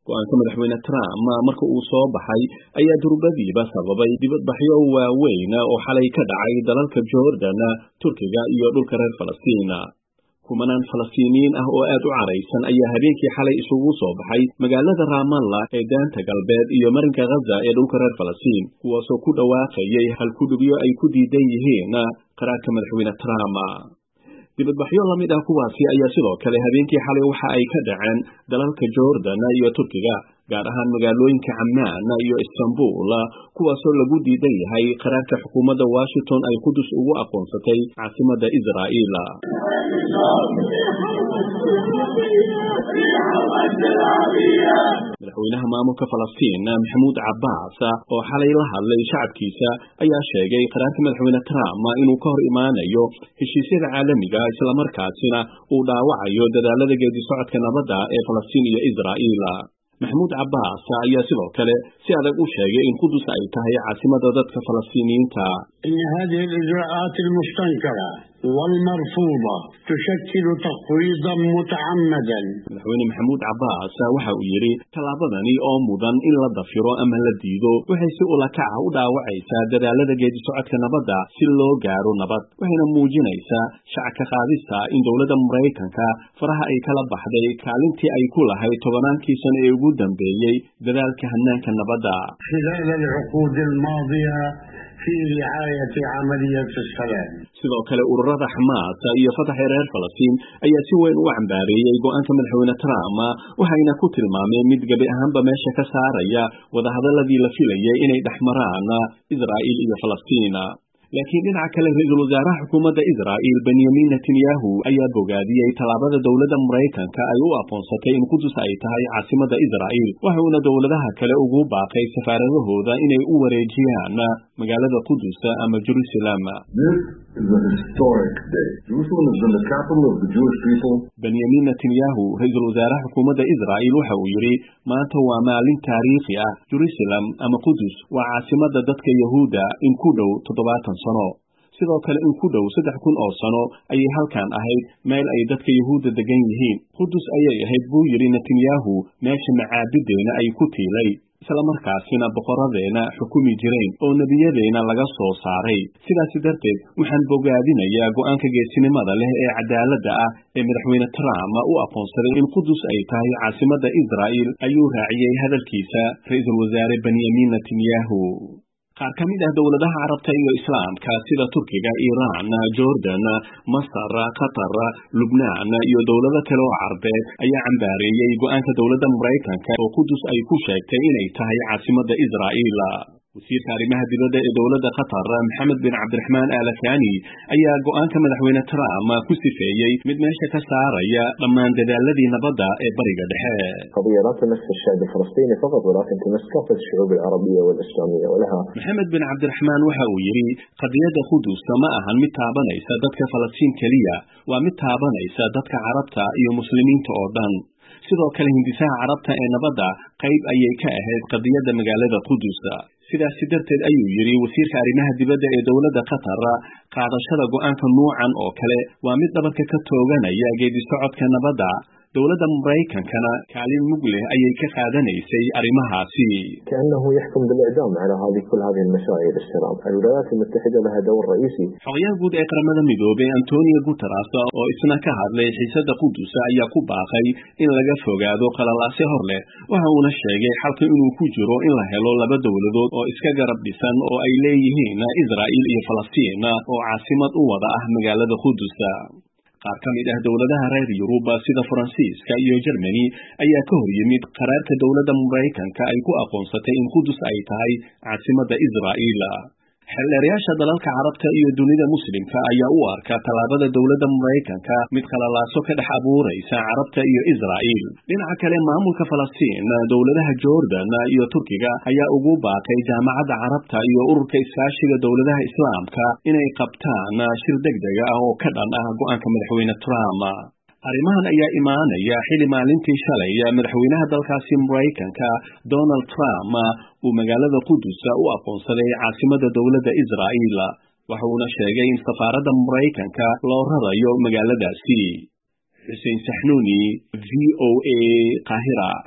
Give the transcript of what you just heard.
go-aanka madaxweyne Trump marka uu soo baxay ayaa durbadiiba sababay dibadbaxyo waaweyn oo xalay ka dhacay dalalka Jordan, Turkiga iyo dhulka reer Falastiin. kumanaan Falastiiniyiin ah oo aad u caraysan ayaa habeenkii xalay isugu soo baxay magaalada Ramallah ee daanta galbeed iyo marinka Gaza ee dhulka reer Falastiin, kuwaasoo ku dhawaaqayay halkudhigyo ay ku diidan yihiin qaraarka madaxweyne Trump. dibadbaxyo la mid ah kuwaasi ayaa sidoo kale habeenkii xalay waxa ay ka dhaceen dalalka Jordan iyo Turkiga, gaar ahaan magaalooyinka Amman iyo Istanbul, kuwaasoo lagu diidan yahay qaraarka xukuumadda Washington ay Qudus ugu aqoonsatay caasimadda Israa'iil. madaxweynaha maamulka Falastiin Mahmoud Abbas oo xalay la hadlay shacabkiisa ayaa sheegay qaraarka madaxweyne Trump inuu ka hor imaanayo heshiisyada caalamiga isla markaasina uu dhaawacayo dadaalada geedi socodka nabadda ee Falastiin iyo Israa'iil. Mahmoud Abbas ayaa sidoo kale si adag u sheegay in Qudus ay tahay caasimadda dadka Falastiiniyiinta. إن هذه الإجراءات المستنكرة والمرفوضة تشكل تقويضا متعمدا. madaxweyne Mahmoud Abbas waxa uu yiri talaabadani oo mudan in la dafiro ama la diido waxay si ula kac ah u dhaawacaysaa dadaalada geedi socodka nabadda si loo gaaro nabad, waxayna muujinaysaa shacabka qaadista in dowladda Mareykanka faraha ay kala baxday kaalintii ay ku lahayd tobannaankii sano ee ugu dambeeyay dadaalka hannaanka nabadda. خلال العقود الماضية في رعاية عملية السلام. sidoo kale ururada Xamaas iyo Fatah ee reer Falastiin ayaa si weyn u cambaareeyay go'aanka madaxweyne Trump, waxayna ku tilmaameen mid gabi ahaanba meesha ka saaraya wadahadaladii la filayay inay dhexmaraan Israa'iil iyo Falastiin. laakiin dhinaca kale ra'iisul wasaaraha xukuumadda Israa'iil Benjamin Netanyahu ayaa bogaadiyay talaabada dowladda Mareykanka ay u aqoonsatay in Qudus ay tahay caasimadda Israa'iil, waxaana dowladaha kale ugu baaqay safaaradahooda inay u wareejiyaan magaalada Qudus ama Jerusalem. This is a historic day. Jerusalem has been the capital of the Jewish people. Benjamin Netanyahu, ra'iisul wasaaraha xukuumadda Israa'iil, waxa uu yiri maanta waa maalin taariikhi ah. Jerusalem ama Qudus waa caasimadda dadka Yahuuda in ku dhow 70 sano. sidoo kale in ku dhow 3,000 oo sano ayay halkan ahayd meel ay dadka Yahuuda degan yihiin. Qudus ayay ahayd buu yiri Netanyahu meesha macaabideena ay ku tiilay, isla markaasina boqoradeena xukumi jireen oo nebiyadeena laga soo saaray. sidaas darteed waxaan bogaadinayaa go'aanka geesinimada leh ee cadaaladda ah ee madaxweyne Trump u aqoonsaday in Qudus ay tahay caasimadda Israa'iil, ayuu raaciyay hadalkiisa ra'iisul wasaare Benjamin Netanyahu. qaar ka mid ah dowladaha Carabta iyo Islaamka sida Turkiga, Iiraan, Jordan, Masar, Qatar, Lubnaan iyo dowlado kale oo Carbeed ayaa cambaareeyay go'aanka dowladda Mareykanka oo Qudus ay ku sheegtay inay tahay caasimadda Israa'iil. wasiirka arrimaha dibadda ee dowladda Qatar Mohammed bin Abdulrahman Al Thani ayaa go'aanka madaxweyne Trump ku sifeeyay mid meesha ka saaraya dhammaan dadaaladii nabadda ee bariga dhexe. قضية لا تمس الشعب الفلسطيني فقط ولكن تمس كافة الشعوب العربية والإسلامية ولها. Mohammed bin Abdulrahman waxa uu yiri qadiyadda Qudus ma ahan mid taabanaysa dadka Falastiin kaliya, waa mid taabanaysa dadka Carabta iyo Muslimiinta oo dhan. sidoo kale hindisaha Carabta ee nabadda qayb ayay ka ahayd qadiyadda magaalada Qudus. sidaas darteed ayuu yiri wasiirka arrimaha dibadda ee dowladda Qatar, qaadashada go'aanka nuucan oo kale waa mid dhabarka ka tooganaya geedi socodka nabadda. dowladda Mareykankana kaalin mug leh ayay ka qaadanaysay arrimahaasi. كأنه يحكم بالإعدام على كل هذه المسائل السلام. الولايات المتحدة لها دور رئيسي. xogayaha guud ee qaramada midoobay Antonio Guterres oo isna ka hadlay xiisadda Qudus ayaa ku baaqay in laga fogaado qalalaase hor leh, waxa uuna sheegay xalka inuu ku jiro in la helo laba dowladood oo iska garab dhisan oo ay leeyihiin Israa'iil iyo Falastiin oo caasimad u wada ah magaalada Qudus. qaar ka mid ah dowladaha reer Yurub sida Faransiiska iyo Germany ayaa ka hor yimid qaraarka dowladda Mareykanka ay ku aqoonsatay in Qudus ay tahay caasimadda Israa'iil. xeelleerayaasha dalalka Carabta iyo dunida Muslimka ayaa u arka talaabada dowladda Mareykanka mid khalalaaso ka dhex abuuraysa Carabta iyo Israa'iil. dhinaca kale maamulka Falastiin, dowladaha Jordan iyo Turkiga ayaa ugu baaqay jaamacadda Carabta iyo ururka iskaashiga dowladaha Islaamka inay qabtaan shir degdeg ah oo ka dhan ah go'aanka madaxweyne Trump. arrimahan ayaa imaanaya xili maalintii shalay madaxweynaha dalkaasi Mareykanka Donald Trump uu magaalada Qudus u aqoonsaday caasimadda dowladda Israa'iil, waxa uuna sheegay in safaaradda Mareykanka loo rarayo magaaladaasi. Xuseen Saxnuuni, VOA, Qaahira.